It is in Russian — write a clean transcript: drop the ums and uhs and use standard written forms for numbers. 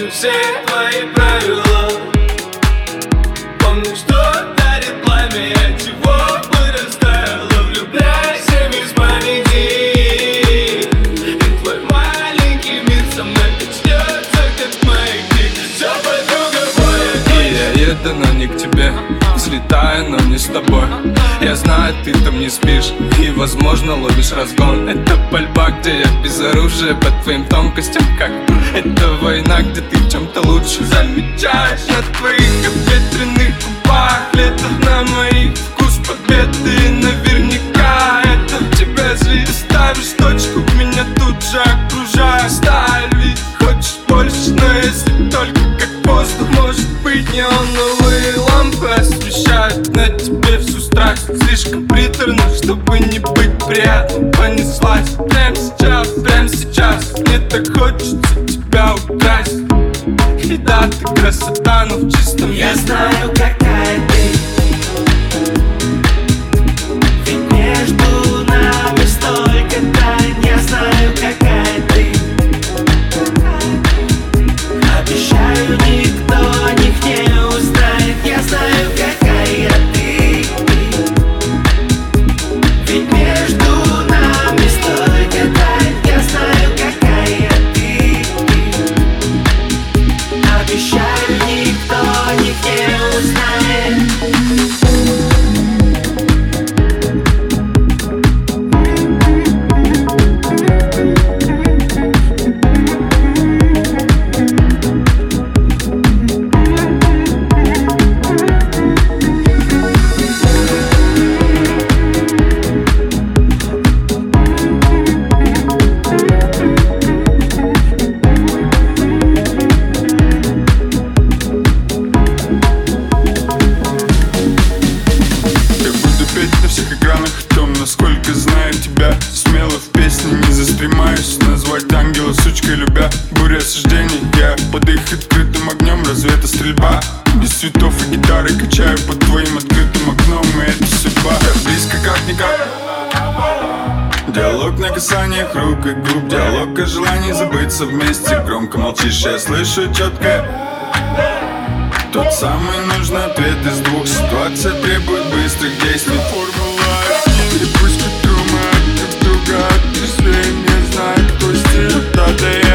помню все твои правила. Помню, что дарит пламя, от чего бы растаяло. Влюбляйся без памяти, и твой маленький мир со мной начнется, как моих книг. Все, подруга, боя. Я еду, но не к тебе, взлетаю, но не с тобой. Я знаю, ты там не спишь и, возможно, ловишь разгон. Это пальба, где я без оружия по твоим тонкостям, как это война, где ты в чем-то лучше. Замечаешь на твоих обветренных губах лето на моих вкус победы. И наверняка это в тебя злит. Ставишь точку, меня тут же окружает сталь. Ведь хочешь больше, но если только как воздух. Может быть, неоновые лампы освещают на тебе всю страсть. Слишком приторно, чтобы не быть приятным. Понеслась прямо сейчас. Мне так хочется тебя украсть. И да, ты красота, но в чистом виде. Я знаю, какая ты, ведь между нами столько тайн. Я знаю, какая ты, обещаю, никто о них не узнает. Я знаю, какая ты, ведь между нами столько тайн. Я знаю, какая ты, обещаю, никто о них не узнает. Насколько знаю тебя, смело в песне не застремаюсь. Назвать ангела сучкой любя. Буря осуждений, я под их открытым огнем. Разве это стрельба? Без цветов и гитары качаю под твоим открытым окном. И это судьба, так близко как-никак. Диалог на касаниях рук и губ. Диалог о желании забыться вместе. Громко молчишь, я слышу четко. Тот самый нужный ответ из двух. Ситуация требует быстрых действий. Формула и пусть к утру мы друг друга отрезвеем. Не знаю, кто стиль, да,